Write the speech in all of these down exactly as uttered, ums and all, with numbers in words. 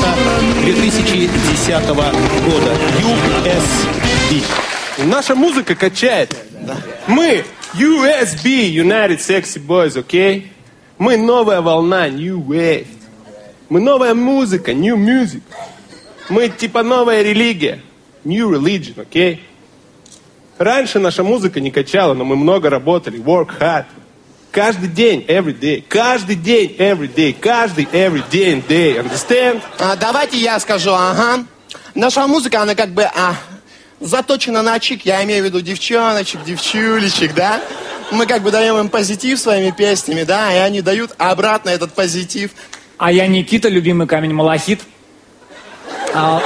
две тысячи десятого года. ю эс би. Наша музыка качает. Да. Мы ю эс би, United Sexy Boys, окей? Okay? Мы новая волна, New Wave. Мы новая музыка, New Music. Мы типа новая религия, New Religion, окей? Okay? Раньше наша музыка не качала, но мы много работали, work hard. Каждый день, every day. Каждый день, every day. Каждый, every day, day. Understand? А, давайте я скажу, ага. Наша музыка, она как бы а, заточена на чик. Я имею в виду девчоночек, девчулечек, да? Мы как бы даем им позитив своими песнями, да? И они дают обратно этот позитив. А я Никита, любимый камень малахит. А,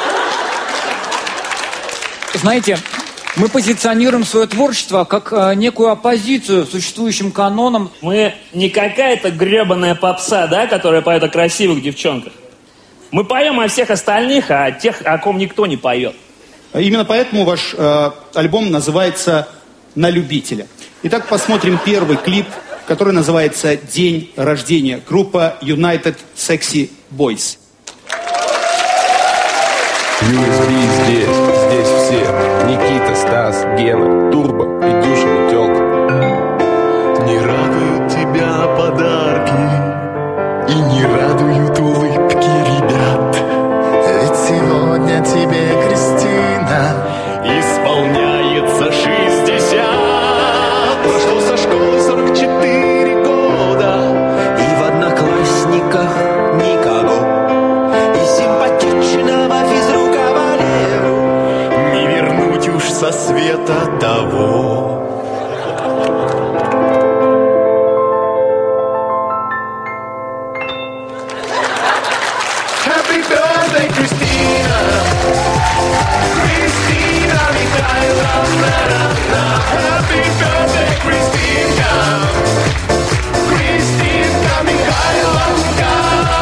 знаете... Мы позиционируем свое творчество как э, некую оппозицию существующим канонам. Мы не какая-то гребаная попса, да, которая поет о красивых девчонках. Мы поем о всех остальных, а о тех, о ком никто не поет. Именно поэтому ваш э, альбом называется «На любителя». Итак, посмотрим первый клип, который называется «День рождения». Группа United Sexy Boys. ю эс би здесь, здесь все. Никита, Стас, Гена, Турбо и Дюша Метелка. Не радуют тебя подарки и не радуют улыбки ребят. Ведь сегодня тебе, Кристина, исполняется шестьдесят. Прошло со школы сорок четыре года, и в одноклассниках никого. И симпатичного физрука Валеру не вернуть уж со света того. Happy birthday, Christina. Christina Mikhailovna. Happy birthday, Christina. Christina Mikhailovna.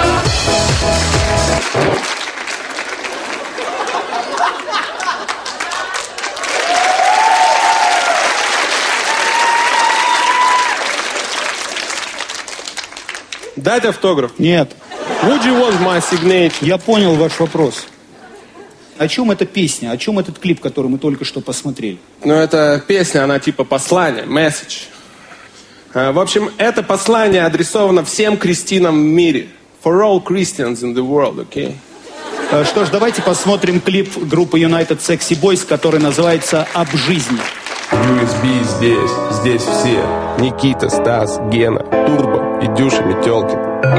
Дать автограф? Нет. Would you want my signature? Я понял ваш вопрос. О чем эта песня? О чем этот клип, который мы только что посмотрели? Ну, эта песня, она типа послание, message. В общем, это послание адресовано всем крестинам в мире. For all Christians in the world, okay? Что ж, давайте посмотрим клип группы United Sexy Boys, который называется «Об жизни». ю эс би здесь, здесь все. Никита, Стас, Гена, Турбо и Дюша Метелкин.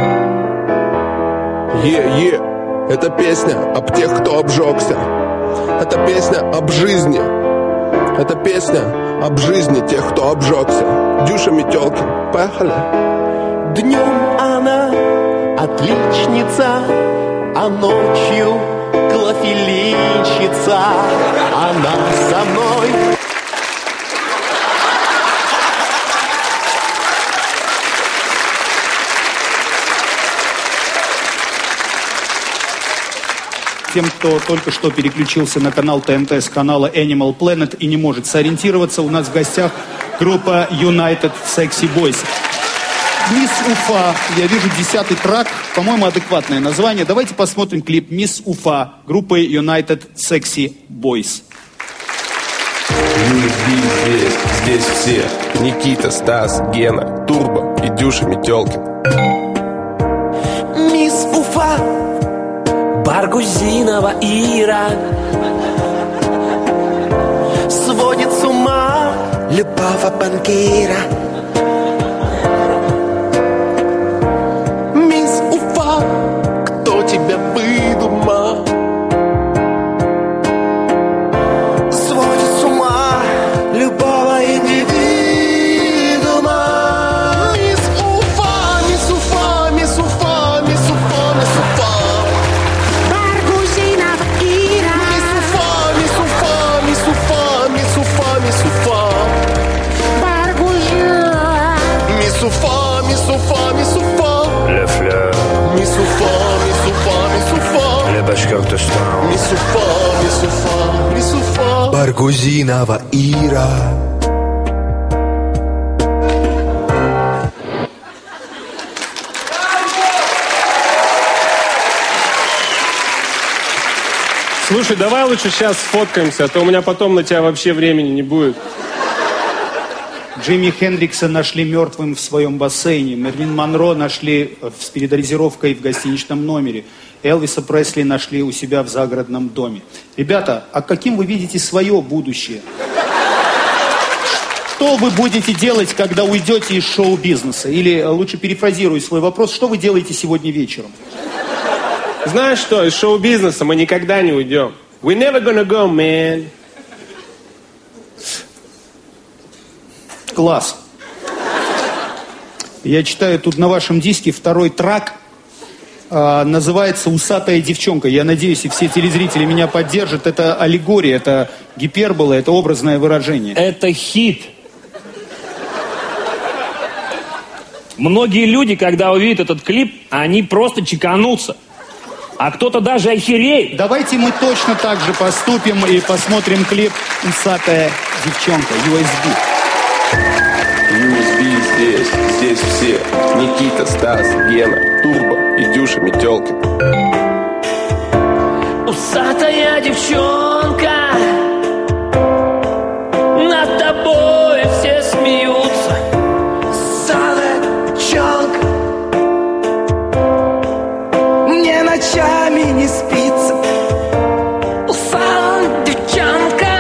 Е-е, это песня об тех, кто обжегся. Это песня об жизни. Это песня об жизни тех, кто обжегся. Дюша Метелкин, поехали. Днем она отличница, а ночью клофелинщица. Она со мной. Тем, кто только что переключился на канал ТНТ с канала Animal Planet и не может сориентироваться, у нас в гостях группа United Sexy Boys. «Мисс Уфа». Я вижу десятый трек, по-моему, адекватное название. Давайте посмотрим клип «Мисс Уфа» группы United Sexy Boys. ю эс би здесь, здесь все. Никита, Стас, Гена, Турбо и Дюша Метелкин. Мисс Уфа, Баргузинова Ира, сводит с ума любого банкира. Мисс Уфа, кто тебя выдумал? Сводит с ума любого индивидуума. Мисс Уфа, мисс Уфа, мисс Уфа, мисс Уфа, мисс Уфа. Мисуфа, мисуфа, мисуфа. Le fleur. Мисуфа, мисуфа, мисуфа. Le Башкортостан. Мисуфа, мисуфа, мисуфа. Баргузинова Ира. Слушай, давай лучше сейчас сфоткаемся, а то у меня потом на тебя вообще времени не будет. Джимми Хендрикса нашли мертвым в своем бассейне. Мерлин Монро нашли с передозировкой в гостиничном номере. Элвиса Пресли нашли у себя в загородном доме. Ребята, а каким вы видите свое будущее? Что вы будете делать, когда уйдете из шоу-бизнеса? Или, лучше перефразирую свой вопрос, что вы делаете сегодня вечером? Знаешь что, из шоу-бизнеса мы никогда не уйдем. We never gonna go, man. Класс. Я читаю тут на вашем диске второй трек. А, называется «Усатая девчонка». Я надеюсь, и все телезрители меня поддержат. Это аллегория, это гипербола, это образное выражение. Это хит. Многие люди, когда увидят этот клип, они просто чеканутся. А кто-то даже охереет. Давайте мы точно так же поступим и посмотрим клип «Усатая девчонка» ю эс би. ю эс би здесь, здесь все. Никита, Стас, Гена, Турбо и Дюша Метелкин. Усатая девчонка, над тобой все смеются. Усатая девчонка, мне ночами не спится. Усатая девчонка,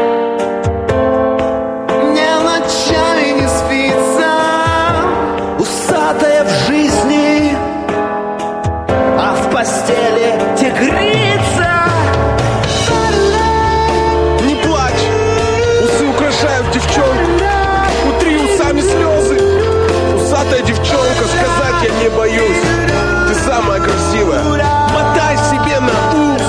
мне ночами не спится. Усатая в жизни, а в постели тигрица. Не плачь, усы украшают девчонку. Утри усами слезы. Усатая девчонка, сказать я не боюсь. Ты самая красивая, мотай себе на ус.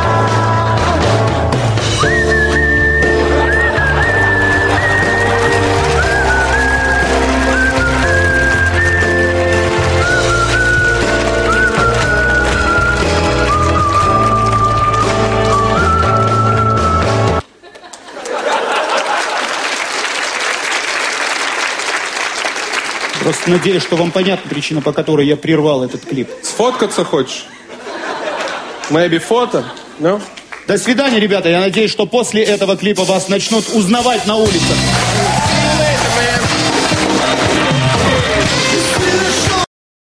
Просто надеюсь, что вам понятна причина, по которой я прервал этот клип. Сфоткаться хочешь? Maybe фото? No? До свидания, ребята. Я надеюсь, что после этого клипа вас начнут узнавать на улицах.